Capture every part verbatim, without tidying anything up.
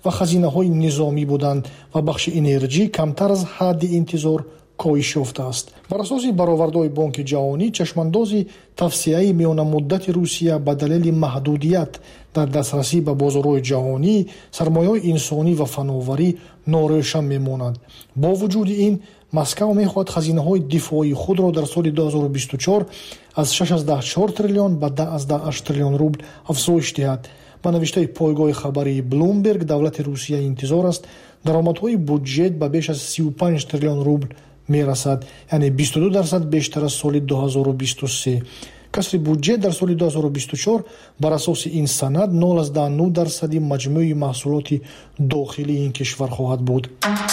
ва хазинаҳои низомӣ буданд ва бахши энерҷӣ камтар аз ҳадди интизор коҳиш ёфтааст. Бар асоси баровардҳои Бонки ҷаҳонӣ, чашмандози тавсеаи миёнамуддати Русия ба далели маҳдудият дар дастрасӣ ба бозорҳои ҷаҳонӣ, сармояҳои инсонӣ ва фановарӣ норавшан мемонад. Бо вуҷуди ин, Москва мехоҳад хазинаҳои дифоии худро дар соли дуҳазору бисту чор аз шаш азда чор триллион ба даҳ азда ҳашт триллион рубл афзоиш диҳад. Ба навиштаи пойгоҳи хабарии Bloomberg, давлати Русия интизор аст даромадҳои буҷет ба беш аз сию панҷ триллион рубл мерасад, яъне бисту ду дарсад бештар аз соли дуҳазору бисту се. Касри буҷет дар соли дуҳазору бисту чор бар асоси ин санад нол азда нӯ дарсади маҷмӯи маҳсулоти дохилии ин кишвар хоҳад буд.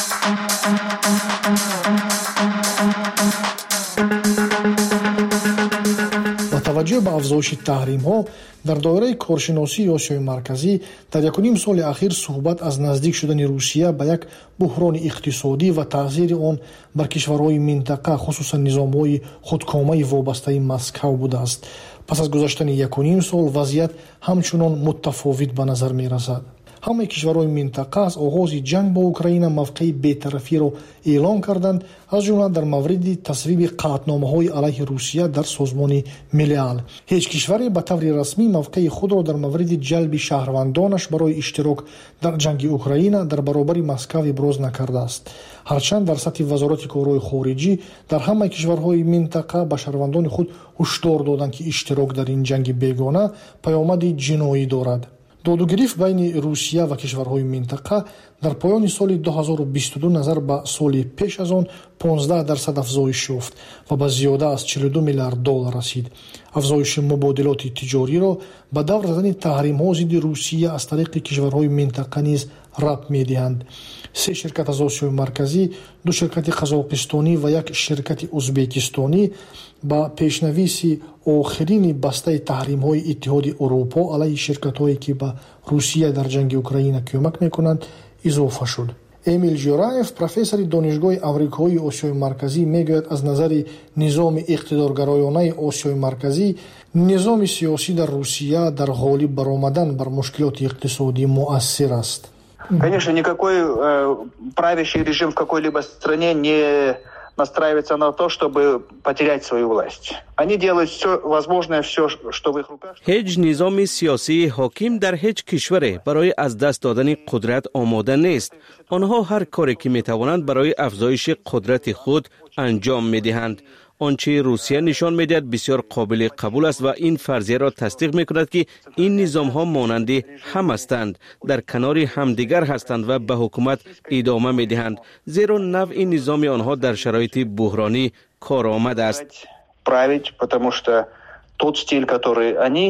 با توجه به افزایش تحریم‌ها در دایره کارشناسی آسیای مرکزی در یکونیم سال اخیر صحبت از نزدیک شدن روسیه به یک بحران اقتصادی و تاثیر آن بر کشورهای منطقه خصوصا نظام‌های خودکامه وابسته مسکو بوده است. پس از گذشتن یکونیم سال وضعیت همچنان متفاوت به نظر می‌رسد. ҳамаи кишварҳои минтақа аз оғози ҷанг бо Украина мавқеи бетарафиро эълон карданд, аз ҷумла дар мавриди тасвиби қаъдномаҳои алайҳи Русия дар созмони Миллиал. Ҳеҷ кишваре ба таври расмӣ мавқеи худро дар мавриди ҷалби шаҳрвандонаш барои иштирок дар ҷанги Украина дар баробари Москав иброз накардааст. ҳарчанд дар сатҳи вазорати корҳои хориҷӣ дар ҳамаи кишварҳои минтақа ба шаҳрвандони худ ҳушдор доданд, ки иштирок дар ин ҷанги бегона паёмади ҷиноӣ дорад. додугирифт байни Русия ва кишварҳои минтақа дар поёни соли дуҳазору бисту ду назар ба соли пеш аз он понздаҳ дарсад афзоиш ёфт ва ба зиёда аз чилу ду миллиард доллар расид. афзоиши мубодилоти тиҷориро ба давр задани таҳримҳо зидди Русия аз тариқи кишварҳои минтақа низ рабт медиҳанд. се ширкат аз Осиёи марказӣ, ду ширкати қазоқистонӣ ва як ширкати узбекистонӣ ба пешнависи охирини бастаи таҳримҳои Иттиҳоди Урупо алайҳи ширкатҳое ки ба Русия дар ҷанги Украина кӯмак мекунанд изофа шуд. Эмил Ҷураев, профессори донишгоҳи амрикоии Осиёи марказӣ, мегӯяд аз назари низоми иқтидоргароёнаи Осиёи марказӣ, низоми сиёсӣ дар Русия дар ғолиб баромадан бар мушкилоти иқтисодӣ муассир аст. Конечно, никакой э, правящий режим в какой-либо стране не настраивается на то, чтобы потерять свою власть. Они делают все возможное, все, что в их руках. هیچ نظام سیاسی حاکم در هیچ کشوری برای از دست دادن قدرت آماده نیست. آنها هر کاری که میتوانند برای افزایش قدرت خود انجام میدهند. آنچه روسیه نشان میدهد بسیار قابل قبول است و این فرضیه را تصدیق میکند که این نظام ها مانند هم هستند، در کنار همدیگر هستند و به حکومت ادامه میدهند، زیرا نوع این نظام آنها در شرایط بحرانی کارآمد است. Править, потому что тот стиль, который они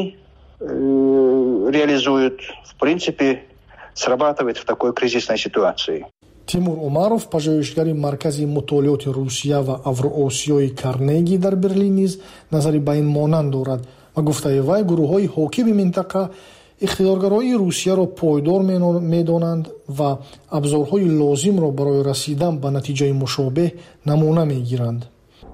реализуют, в принципе, срабатывает в такой кризисной ситуации. Тимур Умаров, пажӯҳишгари маркази мутолиёти Русия ва Авроосиёи Карнеги дар Берлин низ назари ба ин монанд дорад ва гуфтаи вай гурӯҳҳои ҳокими минтақа иқтидоргароии Русияро пойдор медонанд ва абзорҳои лозимро барои расидан ба натиҷаи мушобеҳ намуна мегиранд.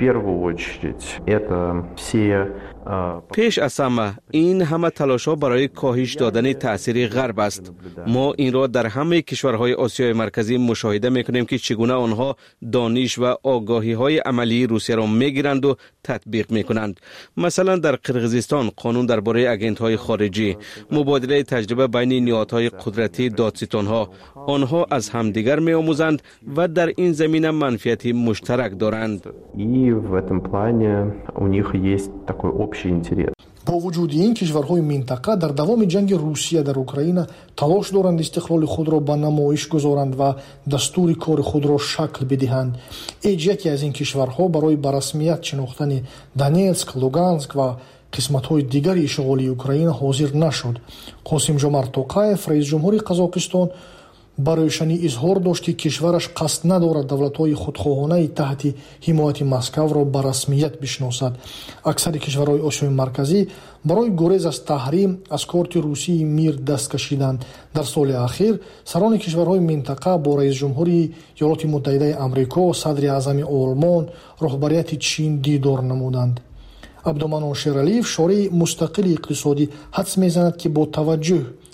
پیش از همه این همه تلاش ها برای کاهش دادن تأثیر غرب است. ما این را در همه کشورهای آسیای مرکزی مشاهده میکنیم که چگونه آنها دانش و آگاهی های عملی روسیه را میگیرند و تطبیق میکنند. مثلا در قرقیزستان قانون درباره آژانت های خارجی، مبادله تجربه بین نهادهای قدرتی دادستان ها، آنها از همدیگر میآموزند و در این زمینه منفعت مشترک دارند. в этом плане у них есть такой общий интерес. бо вуҷуди ин кишварҳои минтақа дар давоми ҷанги Русия дар Украина талош доранд истиқлоли худро ба намоиш гузоранд ва дастури кори худро шакл бидиҳанд. эҷ яке аз ин кишварҳо барои ба расмият шинохтани Донецк, Луганск ва қисматҳои дигари ишғолии Украина ҳозир нашуд. Қосимҷомарт Тоқаев, раисҷумҳури Қазоқистон, ба рӯшанӣ изҳор дошт, ки кишвараш қасд надорад давлатҳои худхоҳонаи таҳти ҳимояти Москваро ба расмият бишносад. Аксари кишварҳои Осиёи марказӣ барои гурез аз таҳрим аз корти Русии мир даст кашиданд. Дар соли ахир сарони кишварҳои минтақа бо раисҷумҳури Иёлоти Муттаҳидаи Амрико, садри аъзами Олмон, роҳбарияти Чин дидор намуданд. Абдуманон Шералиев, шории мустақили иқтисодӣ, ҳадс мезанад, ки бо таваҷҷӯҳ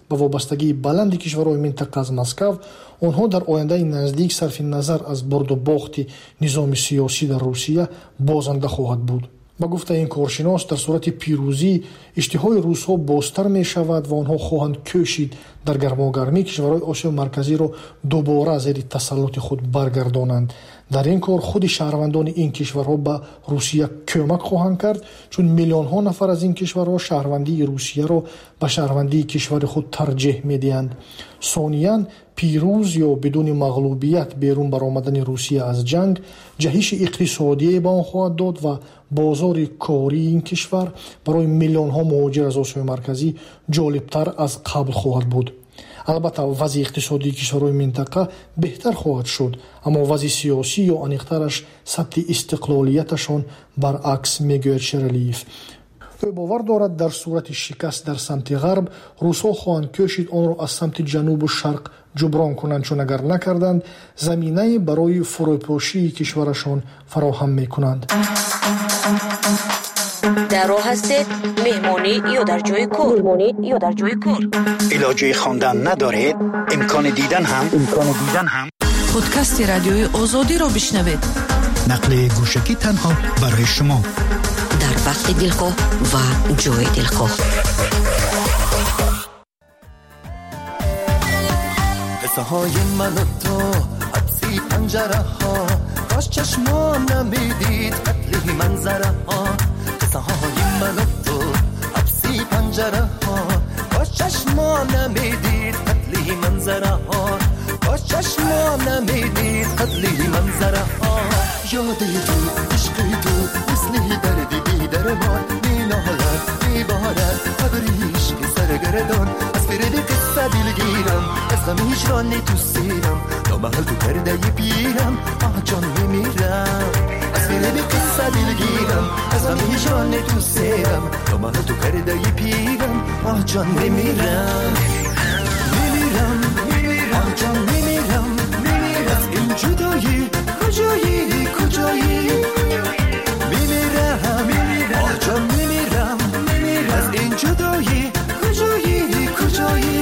ба вобастагии баланди кишварҳои минтақа аз Москав, онҳо дар ояндаи наздик сарфи назар аз бурду бохти низоми сиёсӣ дар Русия бозанда хоҳад буд. ба гуфтаи ин коршинос, дар сурати пирӯзӣ иштиҳои русҳо бозтар мешавад ва онҳо хоҳанд кӯшид дар гармогармӣ кишварҳои Осиёи марказиро дубора зери тасаллути худ баргардонанд. дар ин кор худи шаҳрвандони ин кишварҳо ба Русия кӯмак хоҳанд кард, чун миллионҳо нафар аз ин кишварҳо шаҳрвандии Русияро ба шаҳрвандии кишвари худ тарҷеҳ медиҳанд. сониян, пирӯз ё бидуни мағлубият берун баромадани Русия аз ҷанг ҷаҳиши иқтисодие ба он хоҳад дод ва бозори кории ин кишвар барои миллионҳо муҳоҷир аз Осиёи марказӣ ҷолибтар аз қабл хоҳад буд. албатта вазъи иқтисодии кишварҳои минтақа беҳтар хоҳад шуд, аммо вазъи сиёсӣ ё аниқтараш сатҳи истиқлолияташон баръакс, мегӯяд Шералиев. ӯ бовар дорад дар сурати шикаст дар самти ғарб русҳо хоҳанд кӯшид онро аз самти ҷанубу шарқ ҷуброн кунанд, чун агар накарданд заминае барои фурӯпошии кишварашон фароҳам мекунанд. дар роҳ ҳастед меҳмонӣ ё дар ҷои кор меҳмонӣ ё дар ҷои кор илоҷи хондан надоред, имкони дидан ҳам имкони дидан ҳам подкасти радиои озодиро бишнавед. нақли гӯшагӣ танҳо барои шумо дар вақти дилхоҳ ва ҷои дилхоҳ. قصه‌های من و تو حبسی پنجره ها کاش چشمان نمیدید قتلی منظره ها قصه‌های من و تو حبسی پنجره ها کاش چشمان نمیدید قتلی منظره ها کاش چشمان نمیدید قتلی منظره ها یادی تو عشقی تو مثلی دردی بیدر ما مینالد میبارد قبریش که سرگردان از فرد قصه دلگیرم از غمیش را نتوسیرم تا محل تو کرده ی پیرم آه جان میمیرم از فرد قصه دلگیرم از غمیش را نتوسیرم تا محل تو کرده ی پیرم آه جان میمیرم میمیرم آه جان میمیرم از این جدایی کجایی کجایی میمیرم آه جان میمیرم از این جدایی کجایی کجایی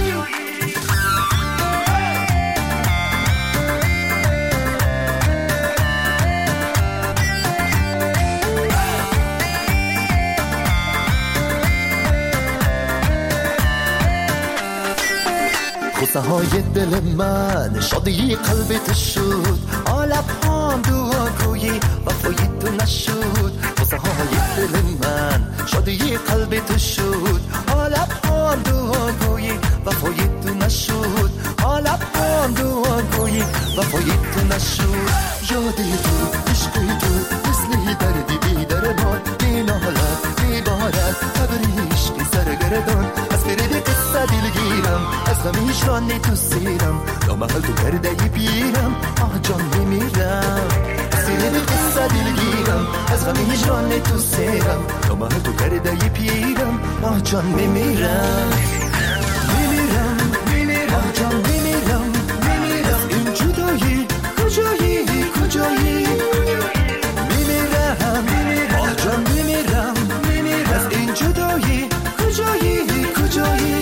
قصه های دل من شادی قلبت شد آلب هم دعا گویی وفای تو نشد قصه های دل من شادی قلبت شد آلب هم دعا گویی وفای تو نشد آلب هم دعا گویی وفای تو نشد یادی تو عشقی تو مثلی دردی بیدر ما مینالد میبارد قبریش که سرگردان از فرد قصه دلگیرم از غمیش را نتوسیرم تا محل تو کرده ی پیرم آه جان میمیرم از فرد قصه دلگیرم از غمیش را نتوسیرم تا محل تو کرده ی پیرم آه جان میمیرم میمیرم میمیرم آه جان میمیرم میمیرم از این جدایی کجایی کجایی میمیرم میمیرم آه جان میمیرم میمیرم از این جدایی کجایی کجایی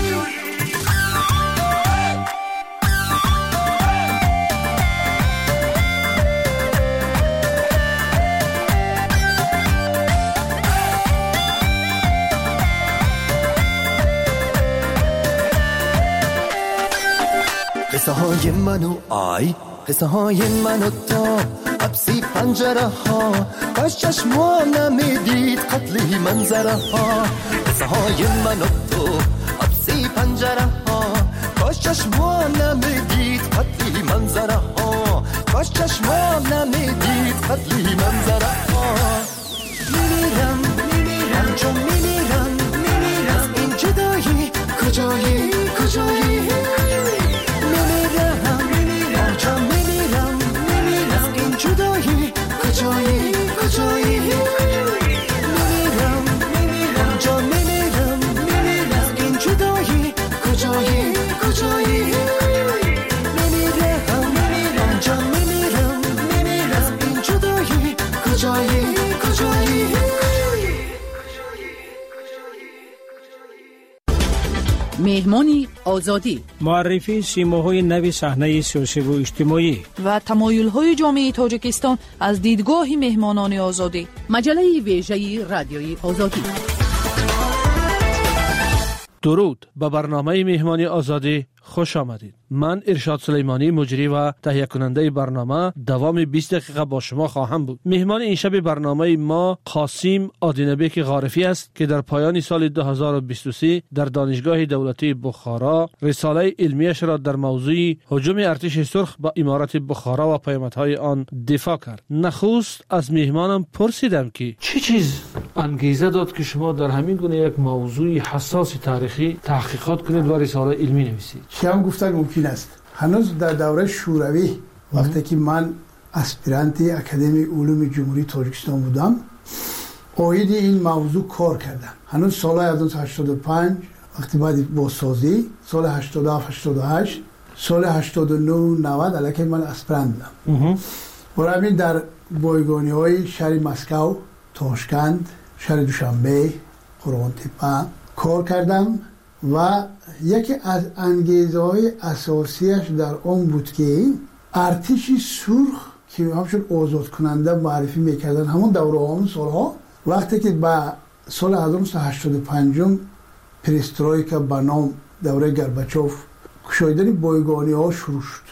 قصه های من و آی قصه های من و تو حبسی پنجره ها کاش چشمان نمیدید قتلی منظره ها قصه های من و تو حبسی پنجره ها کاش چشمان نمیدید قتلی منظره ها کاش چشمان نمیدید قتلی منظره ها میمیرم میمیرم چون میمیرم میمیرم از این جدایی کجایی کجایی کجایی کجایی میمیرم میمیرم جان میمیرم میمیرم از این جدایی کجایی کجایی میمیرم میمیرم جان میمیرم میمیرم از این جدایی کجایی کجایی مهمانی آزادی، معرفی سیماهای نوی صحنه سیاسی و اجتماعی و تمایل‌های جامعه تاجیکستان از دیدگاه مهمانان آزادی. مجله ویژه رادیوی آزادی. درود، به برنامه مهمانی آزادی خوش آمدید. من ارشاد سلیمانی، مجری و تهیه کننده برنامه، دوام بیست دقیقه با شما خواهم بود. مهمان این شب برنامه ما قاسم آدینبک غارفی است که در پایان سال دو هزار و بیست و سه در دانشگاه دولتی بخارا رساله علمیش را در موضوع هجوم ارتش سرخ به امارت بخارا و پیامدهای آن دفاع کرد. نخست از مهمانم پرسیدم که چه چیز انگیزه داد که شما در همین گونه یک موضوع حساس تاریخی تحقیقات کنید و رساله علمی نویسید؟ شما گفتن ممکن است. هنوز در دوره شوروی وقتی که من اسپیرانت اکادمی علوم جمهوری تاجیکستان بودم، اوید این موضوع کار کردم. هنوز سال هزار و هشتصد و پنج وقتی بعد بازسازی، سال هشتاد و هفت هشتاد و هشت، سال هشتاد و نه نود علاکه من اسپیرانت بودم. برای همین در بایگانی های شهر مسکو، تاشکند، شهر دوشنبه، قرغان تپه کار کردم و یکی از انگیزه های اساسیش در آن بود که ارتش سرخ که همشون آزاد کننده معرفی میکردن همون دوره همون سالها، وقتی که با سال هزار و نهصد و هشتاد و پنج پریسترویکا به نام دوره گرباچوف کشایدن بایگانی ها شروع شد.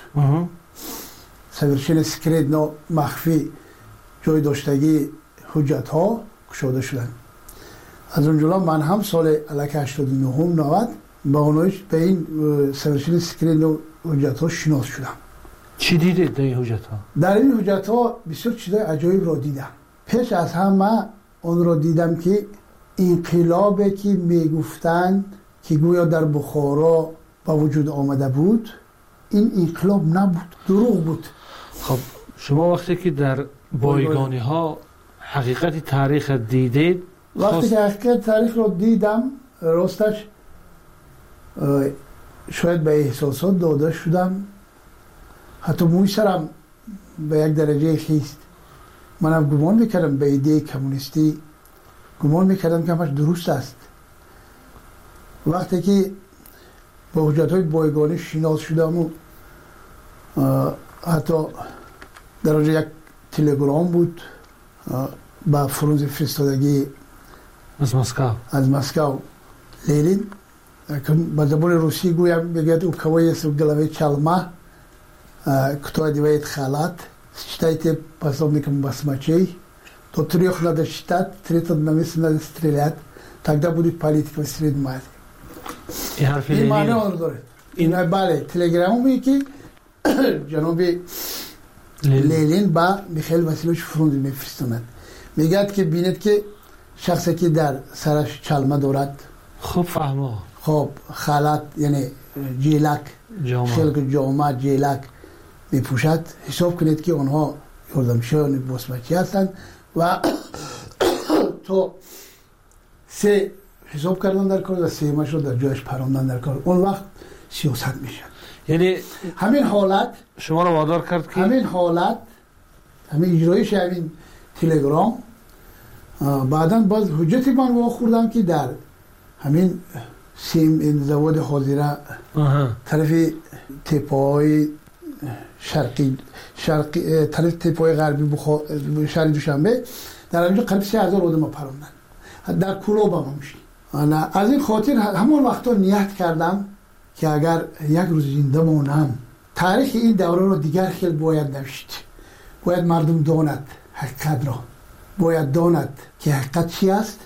سویرشن سکرید مخفی جای داشتگی حجت ها کشاده شدن. از اونجا من هم سال علاکه هشتاد و نه نود با اونایش به این سویرشن سکرید و حجت ها شناس شدم. چی دیدید در این حجت ها؟ در این حجت ها بسیار چیزای عجایب را دیدم. پیش از همه اون را دیدم که انقلابی که میگفتن که گویا در بخارا با وجود آمده بود، این انقلاب نبود، دروغ بود. خب شما وقتی که در بایگانی ها حقیقت تاریخ دیدید، وقتی که حقیقت تاریخ رو دیدم راستش شاید به احساسات داده شدم، حتی موی سرم به یک درجه خیست. منم گمان میکردم به ایده کمونیستی، گمان میکردم که همش درست است. وقتی که با حجت های بایگانی شناس شدم و حتی در یک تلگرام بود با فرانز فرستادگی از مسکو از مسکو لینین که با زبان روسی گویم بگید او کوای سوگلوی چالما кто одевает халат, считайте пособником басмачей, до трех надо считать, тридцать на место надо стрелять, тогда будет политика в Средней Азии. این معنی آن داره. این بله تلگرامی که جناب لینین با میخائیل واسیلوویچ فرانز میفرستند، میگه که بینید که شخصی که در سرش چلمه دارد، خوب فهمو، خب خالات یعنی جیلک، خلق جامعه جیلک میپوشد، حساب کنید که اونها یاردمچیان باسمچی هستند و تو سه حساب کردن در کار و سه مش رو در جایش پراندن در کار، اون وقت سیاست میشه. یعنی همین حالت شما رو وادار کرد که همین حالت همین اجرایش همین تلگرام بعداً باز حجتی من واخوردم که در همین سیم انزواد حاضره طرف تپای شرقی شرقی طرف تپای غربی بخار شهر دوشنبه در اینجا قریب سه هزار آدم پروندن در کلوب هم میشه. انا از این خاطر همون وقتا نیت کردم که اگر یک روز زنده مانم تاریخ این دوره رو دیگر خیلی باید نوشت، باید مردم داند حقیقت را، باید داند که حقیقت چی است.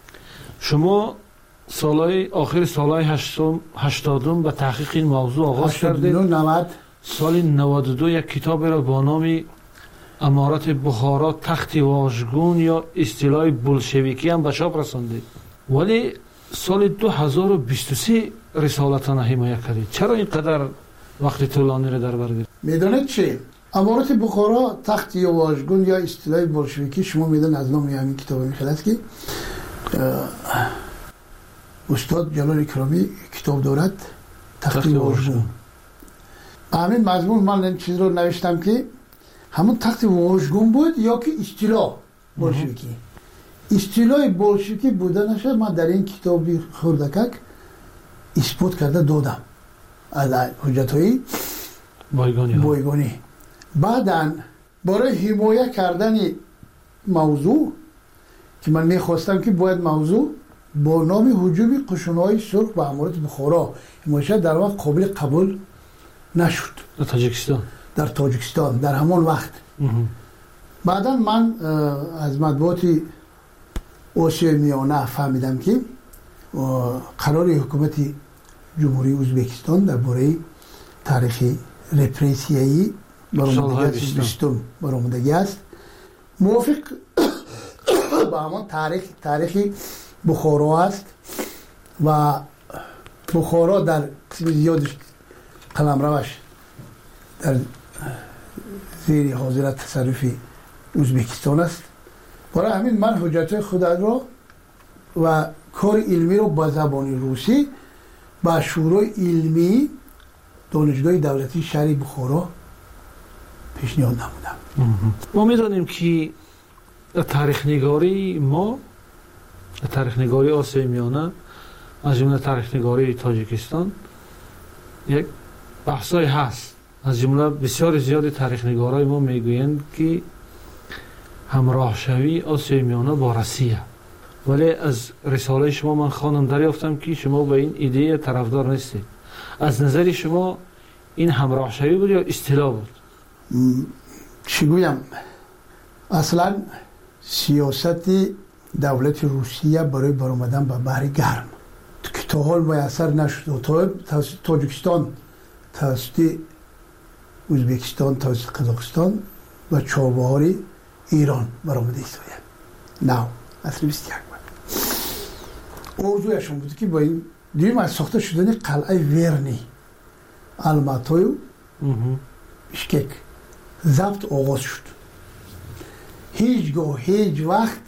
شما سالهای آخر سالهای هشتادم به تحقیق این موضوع آغاز کردید. سال نود و دو یک کتاب را با نام امارت بخارا تخت واژگون یا اصطلاح بولشویکی هم به چاپ رساندید، ولی سال دو هزار و بیست و سه رسالتان حمایت کردید. چرا اینقدر وقت طولانی را در بر گرفت؟ میدونید چی؟ امارت بخارا تخت واژگون یا اصطلاح بولشویکی، شما میدونید از نام همین کتاب میخواد که استاد جلال اکرامی کتاب دارد تخت واژگون. همین مضمون من این چیز رو نوشتم که همون تخت واژگون بود یا که اصطلاح بولشویکی. اصطلاح بولشویکی بودنش من در این کتابی خوردکک اثبات کرده دادم از حجت‌های بایگانی بایگانی. بعداً برای حمایت کردن موضوع که من میخواستم که باید موضوع با نام هجوم قشون‌های سرخ به امارات بخارا حمایت در وقت قابل قبول نشد در تاجیکستان در تاجیکستان در همان وقت. بعدا من از مطبوعات آسیای میانه فهمیدم که قرار حکومت جمهوری ازبکستان درباره تاریخ رپریسیایی برآمدگی است موافق با همان تاریخ تاریخ بخارا است و بخارا در قسم زیادش قلمروش در زیر حاضرت تصرف ازبکستان است. برای همین من حجت خود را و کار علمی رو با زبان روسی با شورای علمی دانشگاه دولتی شهر بخارا پیشنهاد نمودم. ما میدانیم که تاریخ نگاری ما تاریخ نگاری آسیای میانه از جمله تاریخ نگاری تاجیکستان یک بحثای هست. از جمله بسیار زیاد تاریخ نگارای ما میگویند که همراه شوی آسیای میانه با روسیه، ولی از رساله شما من خواندم دریافتم که شما به این ایده طرفدار نیستید. از نظر شما این همراه شوی بود یا اصطلاح بود؟ چی گویم؟ اصلا سیاست دولت روسیه برای برآمدن به بحر گرم که تا حال میسر نشد. تا تاجیکستان توسط ازبکستان توسط قزاقستان و چابهار ایران برآمده ایستاده. نه اصلا بیست یک بود. موضوعشون بود که با این دیگه از ساخته شدن قلعه ورنی الماتای بشکک ضبط آغاز شد. هیچگاه هیچ وقت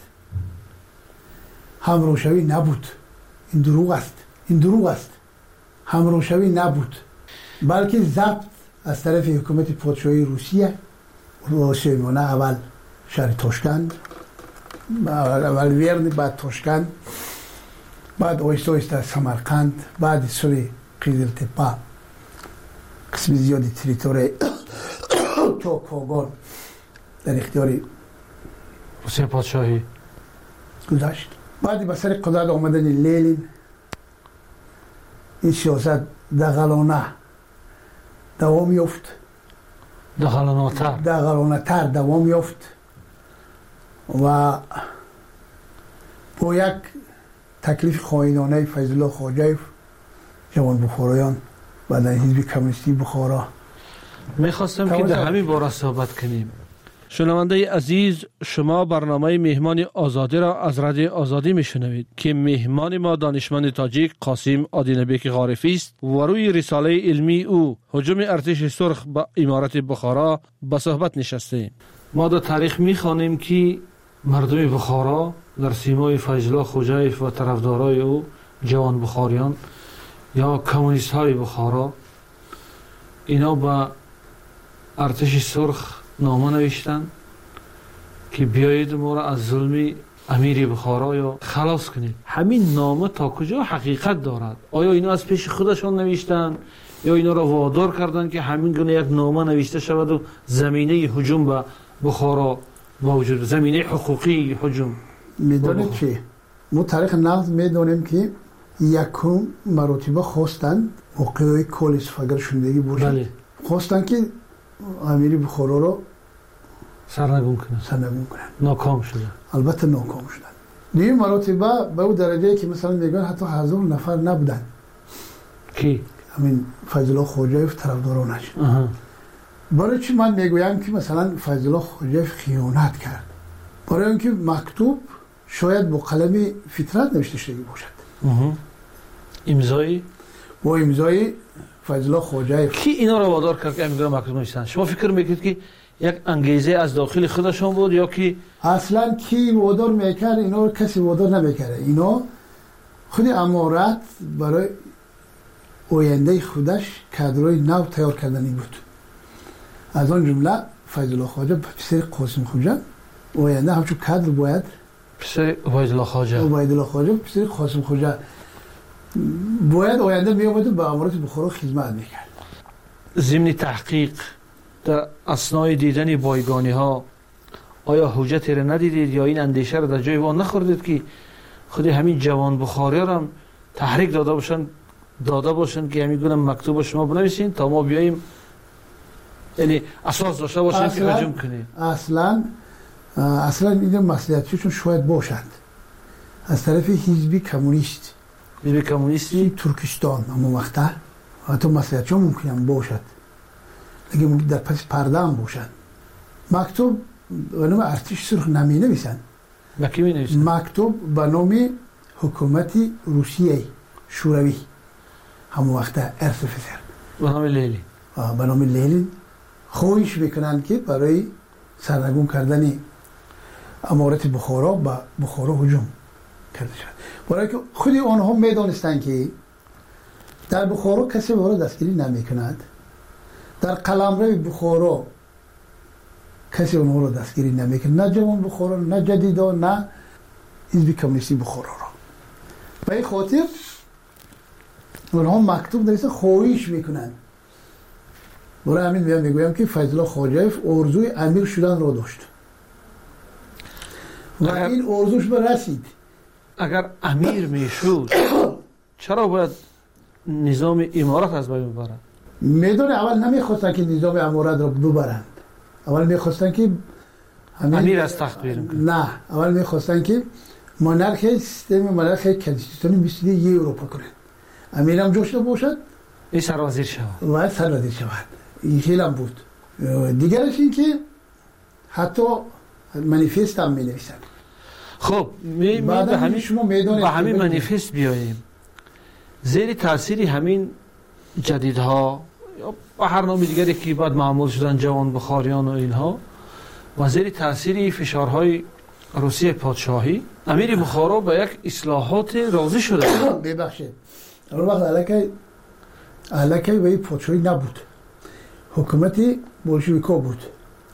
همراهشوی نبود. این دروغ است. این دروغ است. همراهشوی نبود، بلکه ضبط از طرف حکومت پادشاهی روسیه و آسیای میانه، اول شهر تاشکند، اول ورن، بعد تاشکند، بعد آیسته آیسته سمرقند، بعد سوی قیزلتپه، قسم زیادی تریتوری تا کاغان در اختیار روسیه پادشاهی گذاشت. بعد به سر قدرت آمدن لنین این سیاست دغلانه دوام یافت. دغلانه تر دغلانه تر دوام یافت و با یک تکلیف خائنانه فیض الله خواجویف جوان بخارایان و در حزب کمونیستی بخارا میخواستم که در همین باره صحبت کنیم. شنونده عزیز، شما برنامه مهمان آزادی را از رادیو آزادی میشنوید که مهمان ما دانشمند تاجیک قاسم آدینبک غارفی است و روی رساله علمی او هجوم ارتش سرخ به امارت بخارا به صحبت نشستیم. ما در تاریخ میخوانیم که مردم بخارا در سیمای فیض الله خواجویف و طرفدارای او جوان بخاریان یا کمونیست های بخارا اینا با ارتش سرخ نامه نوشتن که بیایید ما را از ظلم امیر بخارا یا خلاص کنید. همین نامه تا کجا حقیقت دارد؟ آیا اینا از پیش خودشان نوشتن یا اینا را وادار کردن که همین گونه یک نامه نوشته شود و زمینه هجوم به بخارا موجود، زمینه حقوقی هجوم؟ میدونید چی؟ ما تاریخ نقد میدونیم که یکم مراتبه خواستن موقعی کالیس فگر شندگی باشد. بله. خواستن که امیر بخارا رو سرنگون کنن. سرنگون کنن. ناکام شدن. البته ناکام شدن. دیگه مراتبه به اون درجه که مثلا میگن حتی هزار نفر نبودن. کی؟ همین فیض الله خواجویف طرفدارانش. برای چی من میگویم که مثلا فیض الله خواجویف خیانت کرد؟ برای اینکه مکتوب شاید با قلم فطرت نوشته شده باشد. امضایی با امضای فیض الله خواجویف. کی اینا رو وادار کرد که امضا مکتوب نوشتن؟ شما فکر میکنید که یک انگیزه از داخل خودشون بود یا کی؟ اصلا کی وادار میکرد؟ اینا رو کسی وادار نمیکرد. اینا خود امارت برای آینده خودش کادرای نو تیار کردنی بود. از آن جمله فیض الله خواجه پسر قاسم خواجه آینده همچون کادر باید پسر عبید الله خواجه عبید الله خواجه پسر قاسم خواجه باید آینده می‌آمد و به امارات بخارا خدمت میکرد. ضمن تحقیق در اثنای دیدن بایگانی ها آیا حجتی را ندیدید یا این اندیشه را در جای وان نخوردید که خود همین جوان بخاری را هم تحریک داده باشن داده باشن که همین گونه مکتوب شما بنویسین تا ما بیاییم، یعنی اساس داشته باشن که هجوم کنیم؟ اصلا اصلا این مسئولیتشون شاید باشد از طرف حزب کمونیست حزب کمونیستی ترکستان، اما وقتا حتی مسئولیتشون ممکنه باشد لیکن در پس پرده هم باشد. مکتوب به نام ارتش سرخ نمی نویسن. با کی می نویسن؟ مکتوب به نام حکومت روسیه شوروی همون وقتا ارسفسر به نام لیلی به نام لیلی خواهش میکنن که برای سرنگون کردن امارت بخارا به بخارا هجوم کرده شد. برای که خود آنها میدانستند که در بخارا کسی وارد دستگیری نمیکند، در قلمرو بخارا کسی اونها رو دستگیری نمیکند، نه جوان بخارا، نه جدیدا، نه حزب کمونیستی بخارا را. به این خاطر اونها مکتوب نویسن خواهش میکنند. برای همین میام میگویم که فیض الله خواجه‌اف آرزوی امیر شدن را داشت و این آرزوش به رسید. اگر امیر میشد چرا باید نظام امارت از بین ببرند؟ میدونه اول نمیخواستن که نظام امارت را ببرند، اول میخواستن که امیر از تخت بیرون کنند. نه، اول میخواستن که مونارخی سیستم مونارخی کنستیتوشنی مثل یه اروپا کنند. امیر هم جوشته باشد، این سرازیر شود و سرازیر شود. این خیلی هم بود. دیگرش این که حتی منیفست هم می نویسن. خب می به همین شما میدانید به همین منیفست بیاییم. زیر تاثیر همین جدیدها یا به هر نام دیگری که بعد معمول شدن جوان بخاریان و اینها و زیر تاثیر فشارهای روسیه پادشاهی امیر بخارا به یک اصلاحات راضی شده. ببخشید اون وقت علاقه علاقه به پادشاهی نبود، حکومت بولشویکا بود.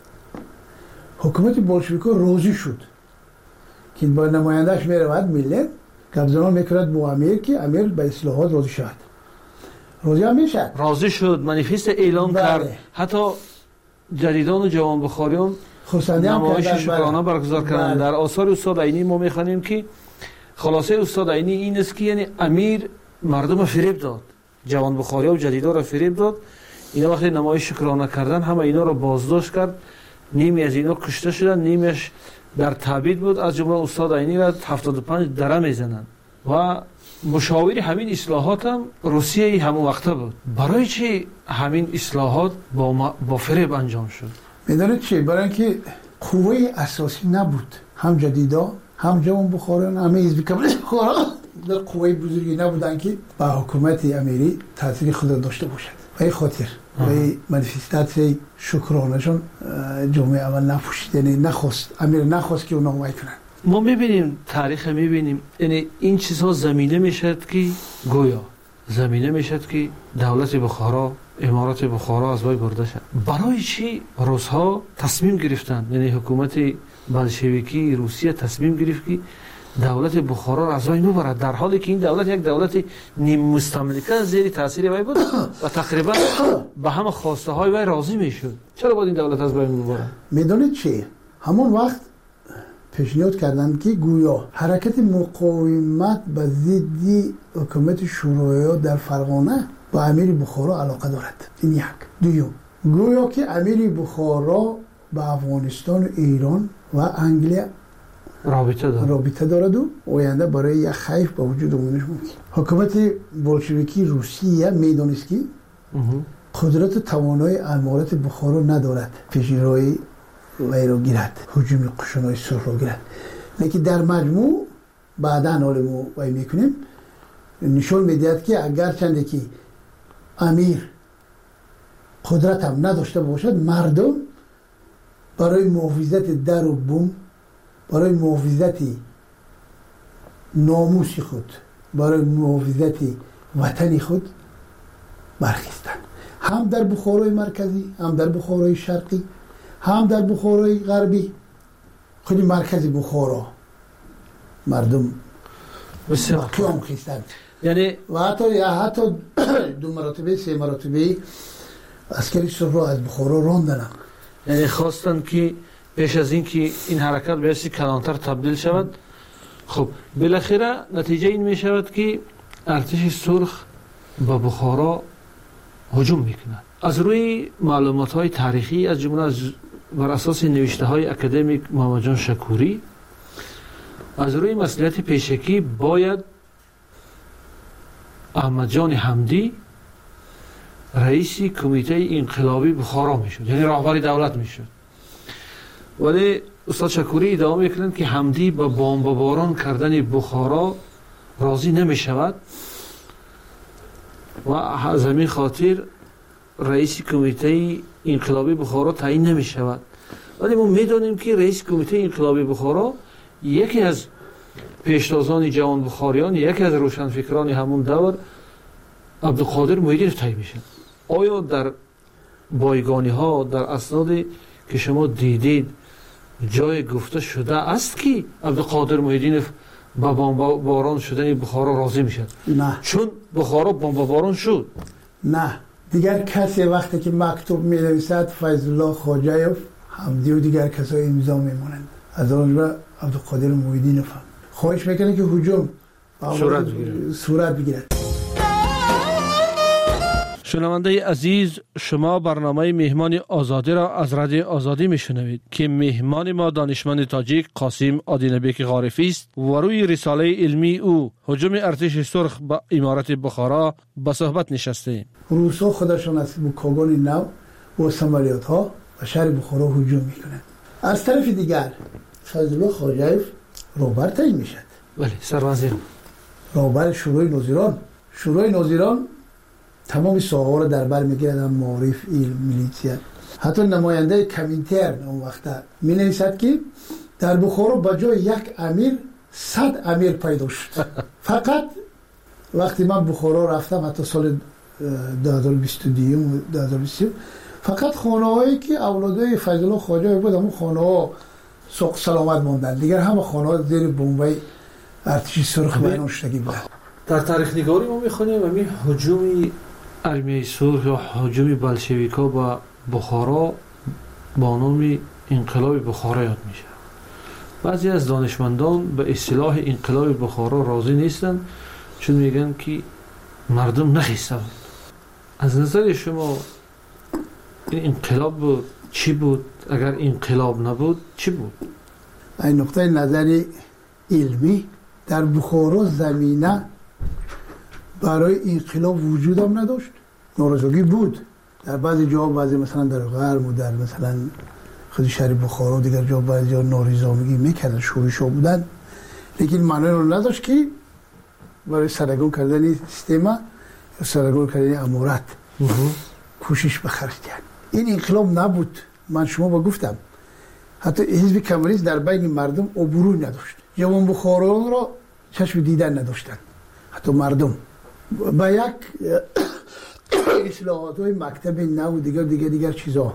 حکومت بولشویکا راضی شد که با نمایندهش میرود ملت گپزنان میکرد با امیر که امیر به اصلاحات راضی شد. راضی هم میشد. راضی شد، منیفست اعلام بله. کرد. حتی جدیدان و جوان بخاریان نمایش شکرانه برگزار کردند. در آثار استاد عینی ما میخوانیم که خلاصه استاد عینی این است که یعنی امیر مردم فریب داد، جوان بخاری و جدیدا را فریب داد. اینا وقتی نمایش شکرانه کردن همه اینا را بازداشت کرد، نیمی از اینا کشته شدن، نیمیش در تبعید بود. از جمله استاد عینی را هفتاد و پنج دره میزنند و مشاوری همین اصلاحات هم روسیه همون وقته بود. برای چی همین اصلاحات با, با فریب انجام شد؟ میدونید چی؟ برای اینکه قوه اساسی نبود، هم جدیدا هم جوان بخاران هم حزب کمونیست بخارا در قوه بزرگی نبودن که با حکومت امیری تاثیر خود داشته باشد. به این خاطر به منیفستاسیون شکرانهشون جامعه اول نپوشید، یعنی نخواست امیر نخواست که اونا حمایت کنن. ما میبینیم تاریخ میبینیم یعنی این چیزها زمینه میشد که گویا زمینه میشد که دولت بخارا امارات بخارا از بین برده شد. برای چی روس‌ها تصمیم گرفتند، یعنی حکومت بلشویکی روسیه تصمیم گرفت که دولت بخارا را از بین ببرد، در حالی که این دولت یک دولت نیم مستملکه زیر تاثیر وی بود و تقریبا به همه خواسته های وی راضی میشد. چرا باید این دولت از بین ببرد؟ میدونید چی؟ همون وقت پیشنهاد کردند که گویا حرکت مقاومت به ضد حکومت شوروی در فرغانه با امیر بخارا علاقه دارد. این یک. دوم گویا که امیر بخارا با افغانستان و ایران و انگلیس رابطه دارد رابطه دارد و آینده برای یک خیف با وجود آمدنش ممکن. حکومت بولشویکی روسیه میدانست که قدرت توانای امارت بخارا ندارد پیشروی وی را گیرد، هجوم قشونای سرخ را گیرد. لیکن در مجموع بعدا حال ما وی میکنیم نشان میدهد که اگر چنده که امیر قدرت هم نداشته باشد، مردم برای محافظت در و بوم، برای محافظت ناموس خود، برای محافظت وطن خود برخیستند. هم در بخارای مرکزی، هم در بخارای شرقی، هم در بخارای غربی. خودی مرکزی بخارا مردم قیام خیستند. یعنی و حتی یا حتی دو مرتبه سه مرتبه عسکری سرخ رو از بخارا راندن. یعنی خواستن که پیش از این که این حرکت به حیث کلانتر تبدیل شود. خب بالاخره نتیجه این می شود که ارتش سرخ به بخارا هجوم میکنند. از روی معلومات های تاریخی از جمله از بر اساس نوشته های اکادمیک محمد جان شکوری، از روی مسئولیت پیشکی باید احمد جان حمدی رئیس کمیته انقلابی بخارا میشد، یعنی راهبر دولت میشد. ولی استاد شکوری ادعا میکنند که حمدی با بمباران کردن بخارا راضی نمیشود و از همین خاطر رئیس کمیته انقلابی بخارا تعیین نمیشود. ولی ما میدونیم که رئیس کمیته انقلابی بخارا یکی از پیشتازان جوان بخاریان، یکی از روشنفکران همون دور عبدالقادر موحیدینوف تعیین میشد. آیا در بایگانی ها در اسنادی که شما دیدید جای گفته شده است که عبدالقادر موحیدینوف با بمباران شدن بخارا راضی میشد؟ نه، چون بخارا بمباران شد. نه، دیگر کسی وقتی که مکتوب می نویسد فیض الله خواجه‌یوف، حمدی و دیگر کسای امضا میمونند. از آنجا عبدالقادر موحیدینوف هم خواهش میکنه که هجوم صورت بگیرد. صورت بگیرد. شنونده عزیز، شما برنامه مهمان آزادی را از رادیو آزادی میشنوید که مهمان ما دانشمند تاجیک قاسم آدینبک غارفی است و روی رساله علمی او هجوم ارتش سرخ به امارت بخارا به صحبت نشسته. روسا خودشان از کاغان نو و سمالیات ها و شهر بخارا هجوم میکنند. از طرف دیگر فیض الله خواجه‌یوف راهبر تعیین میشد. بله، سروزیر راهبر شورای ناظران. شورای ناظران تمام ساحه‌ها را در بر میگیرد، معارف، علم، میلیتیا. حتی نماینده کمینترن اون وقت می نویسد که در بخارا با جای یک امیر صد امیر پیدا شد. فقط وقتی من بخارا رفتم حتی سال دو هزار و بیست و دو و دو هزار و بیست فقط خانه‌هایی که اولادای فیض الله خواجه‌یوف بود همون خانه‌ها سوق سلامت ماندن، دیگر همه خانه‌ها زیر بمبای ارتش سرخ بیرون شدگی بود. در تاریخ نگاری ما می‌خونیم همین هجوم ارمیه سرخ یا هجوم بلشویک‌ها به بخارا با نام انقلاب بخارا یاد میشه. بعضی از دانشمندان به اصطلاح انقلاب بخارا راضی نیستن، چون میگن که مردم نخیسته بود. از نظر شما این انقلاب بود چی بود؟ اگر انقلاب نبود چی بود؟ این نقطه نظر علمی در بخارا زمینه برای انقلاب وجود هم نداشت. ناراضگی بود در بعضی جا، بعضی مثلا در غرب و در مثلا خود شهر بخارا و دیگر جا بعضی جا نارضایتی میکردن، شورش‌ها بودن، لیکن معنی رو نداشت که برای سرنگون کردن سیستم یا سرنگون کردن امارت کوشش بخرج کرد. این انقلاب نبود. من شما با گفتم حتی حزب کمونیست در بین مردم عبور نداشت. جوان بخارایان را چشم دیدن نداشتند. حتی مردم با یک اصلاحات های مکتب نو و دیگر دیگر دیگر چیزا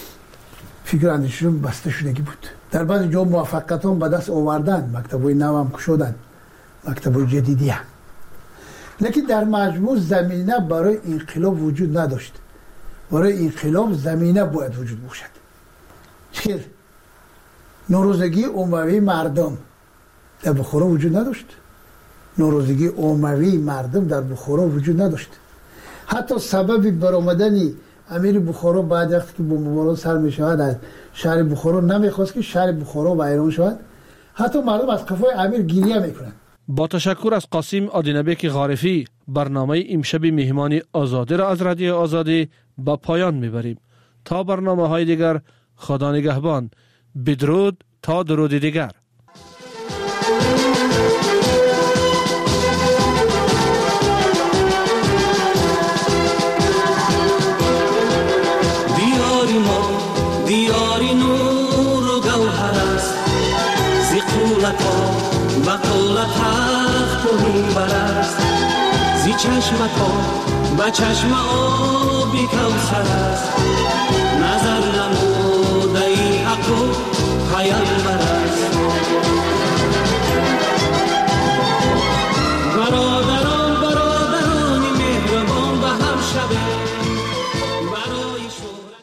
فکر اندیششون بسته شدگی بود. در بعض جا موفقیت هم به دست آوردن، مکتب های نو هم کشودن، مکتب های جدیدی هم. لیکن در مجموع زمینه برای انقلاب وجود نداشت. برای انقلاب زمینه باید وجود باشد. چرا؟ ناراضگی عمومی مردم در بخارا وجود نداشت. ناراضگی عمومی مردم در بخارا وجود نداشت. حتی سبب برآمدن امیر بخارا بعد وقتی که بمباران سر می شود از شهر بخارا نمیخواست که شهر بخارا ویران شود. حتی مردم از قفای امیر گریه میکنند. با تشکر از قاسم آدینبک غارفی، برنامه امشب مهمانی آزادی را از رادیو آزادی با پایان میبریم. تا برنامه های دیگر، خدا نگهبان. بدرود تا درود دیگر. دیاری ما دیاری نور و گوهر است، زی قولت ها و قولت تخت و میبر است، زی چشمت ها و چشم آبی کوثر است.